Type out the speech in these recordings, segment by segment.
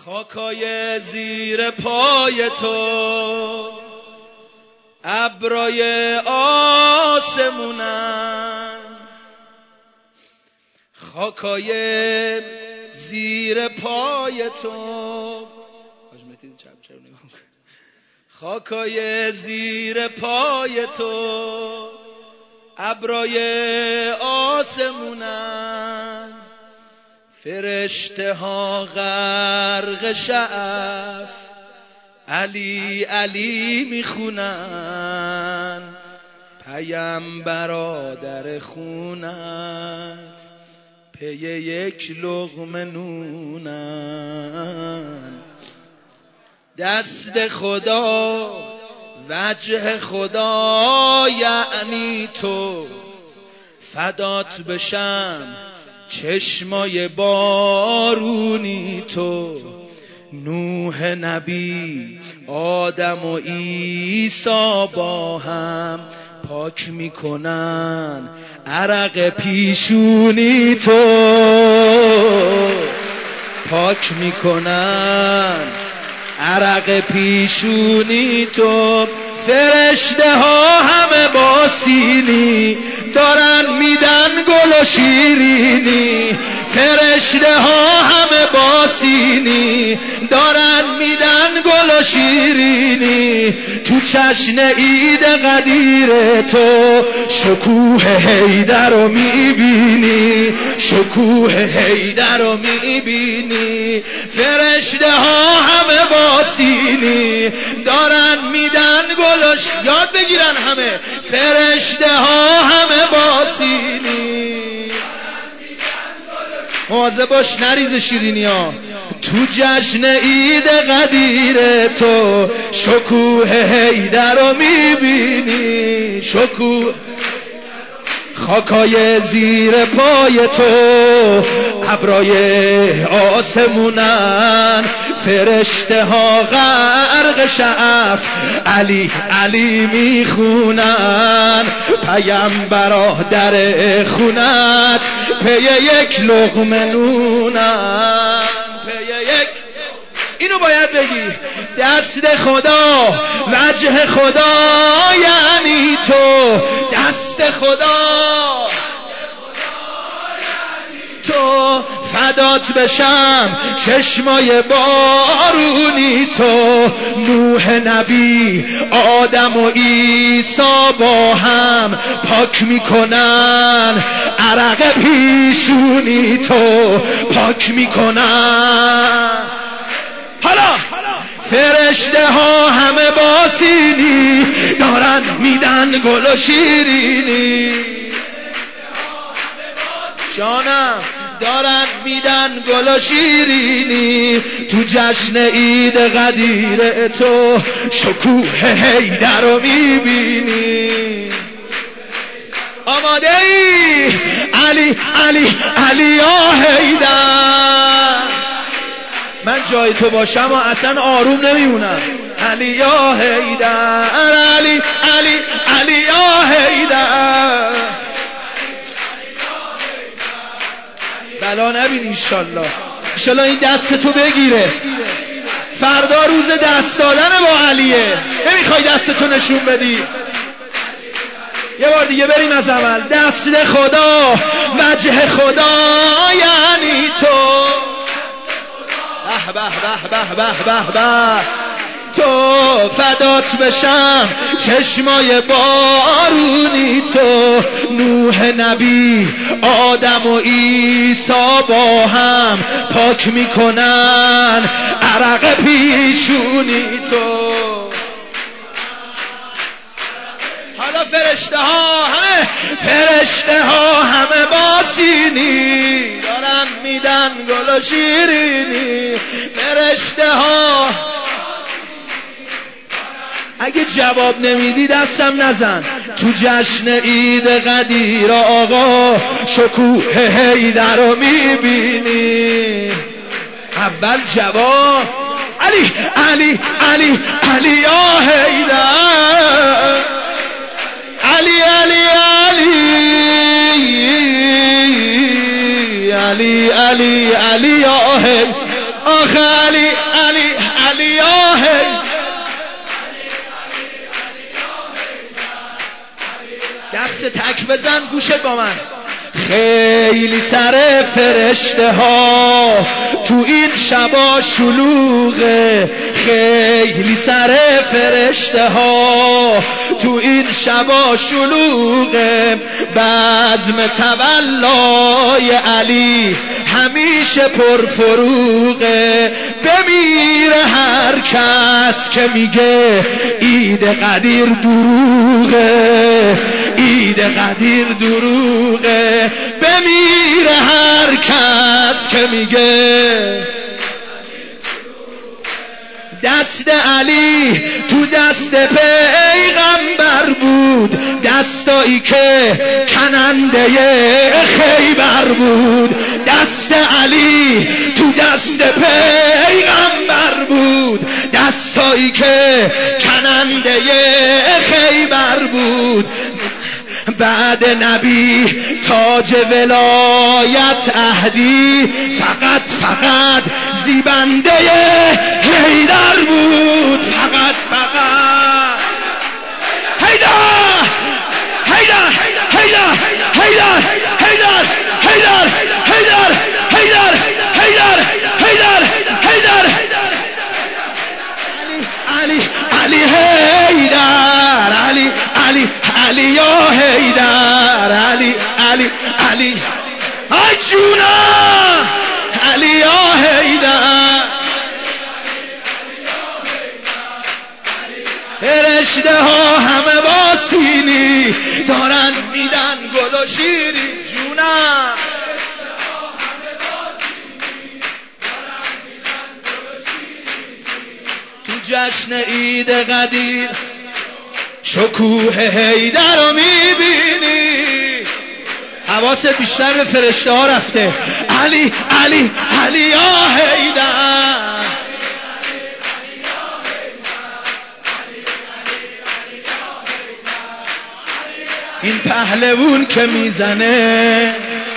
خاکای زیر پای تو ابرای آسمونن، خاکای زیر پای تو، خاکای زیر پای تو ابرای آسمونن، فرشته ها غرق شعف علی علی میخونن، پیامبرا در خونت پی یک لقمه نونن. دست خدا وجه خدا یعنی تو، فدات بشم چشمای بارونی تو، نوح نبی آدم و عیسی با هم پاک میکنن عرق پیشونی تو، پاک میکنن عرق پیشونی تو. فرشته ها همه با سینی دارن میدن گل و شیرینی، فرشته ها همه با سینی دارن میدن گل و شیرینی، تو چشن عید قدیر تو شکوه حیدر رو میبینی، شکوه حیدر رو میبینی. فرشته ها همه با سینی دارن میدن گلش، یاد بگیرن همه، فرشته ها همه با سینی، مواظب باش نریز شیرینی ها. تو جشن عید قدیر تو شکوه حیدر رو میبینی، شکوه. خاکای زیر پای تو ابرای آسمونن، فرشته ها غرق شعف علی علی میخونن، پیامبرا در خونت پی یک لقمه نونن، پی یک. اینو باید بگی. دست خدا وجه خدا یعنی تو، دست خدا تو، فدات بشم چشمای بارونی تو، نوح نبی آدم و عیسی با هم پاک میکنن عرق پیشونی تو، پاک میکنن. حالا فرشته ها همه با سینی دارن میدن گل و شیرینی، جانم دارن میدن گل و شیرینی، تو جشن عید قدیر تو شکوه حیدر رو میبینی. آماده ای؟ علی علی علی یا حیدر، من جای تو باشم و اصلا آروم نمیمونم. علی یا حیدر، علی علی علی یا حیدر، بلا نبینی انشالله. انشالله این دست تو بگیره، فردا روز دست دادن با علیه، نمیخوای دست تو نشون بدی؟ یه بار دیگه بریم از اول. دست خدا وجه خدا یعنی تو، به به به به به به، تو فدات بشم چشمای بارونی تو، نوح نبی آدم و عیسی با هم پاک میکنن عرق پیشونی تو. حالا فرشته ها همه، فرشته ها همه با سینی دارن میدن گل و شیرینی، فرشته ها. اگه جواب نمیدی دستم نزن. تو جشن عید قدیر آقا شکوه حیدر رو میبینی، اول جواب علی علی علی علی یا حیدر، علی علی علی علی علی علی یا حیدر. آخ علی علی علی آهی دست تک بزن گوشت با من. خیلی سر فرشته ها تو این شبا شلوغه، خیلی سر فرشته ها تو این شبا شلوغه، بزم تولای علی همیشه پرفروغه. بمیره هر کس که میگه عید قدیر دروغه، عید قدیر دروغه. بمیره هر کس که میگه دست علی تو دست پیغمبر بود، دستایی که کننده خیبر بود. دست علی تو دست پیغمبر بود، دستایی که کننده خیبر بود. بعد نبی تاج ولایت اهدی فقط زیبنده حیدر بود. فقط حیدر حیدر حیدر حیدر حیدر حیدر حیدر حیدر حیدر حیدر حیدر علی علی حیدر علی علی علی یا حیدر علی علی علی ای جونم علی یا حیدر. فرشته ها همه با سینی دارن میدن گل و شیری. جونم تو جشن عید قدیر شکوه حیدر رو میبینی. حواست بیشتر به فرشته ها رفته. علی علی علی یا حیدر. این پهلوون که میزنه،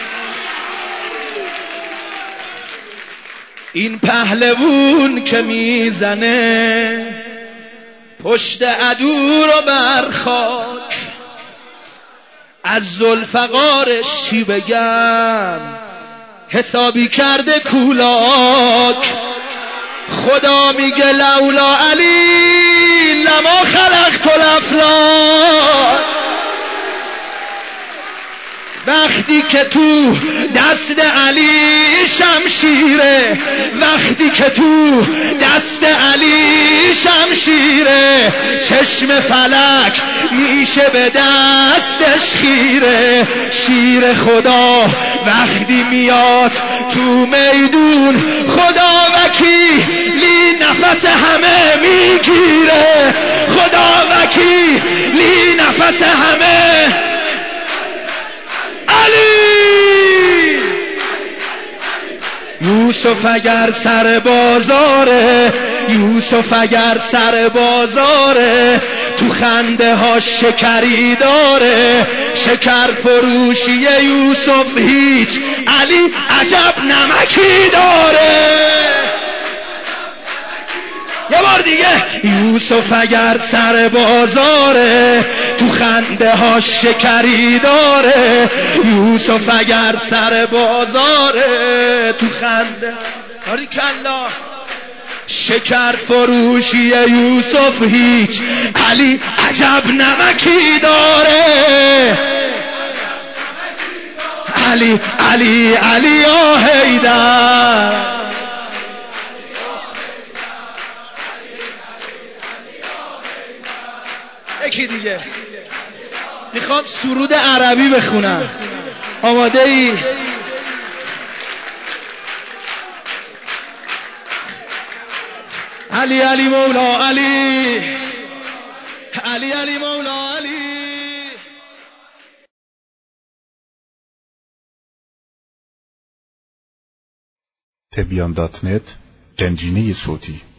این پهلوون که میزنه پشت عدو رو بر خاک، از ذوالفقارش چی بگم حسابی کرده کولاک. خدا میگه لولا علی لما خلقت الافلاک. وقتی که تو دست علی شمشیره، وقتی که تو دست علی شمشیره، چشم فلک میشه به دستش خیره. شیر خدا وقتی میاد تو میدون، خدا وکیلی نفس همه میگیره. خدا وکیلی نفس همه. یوسف اگر سر بازاره، یوسف اگر سر بازاره، تو خنده ها شکری داره. شکر فروشی یوسف هیچ، علی عجب نمکی داره. یه بار دیگه. یوسف اگر سر بازاره، تو خنده ها شکری داره. یوسف اگر سر بازاره، تو خنده باریکالله. شکر فروشی یوسف هیچ، علی عجب نمکی داره. علی علی علی یا حیدر. یکی دیگه میخوام سرود عربی بخونم. آماده ای؟ علی علی مولا علی، علی علی مولا علی. تبیان.net گنجینه صوتی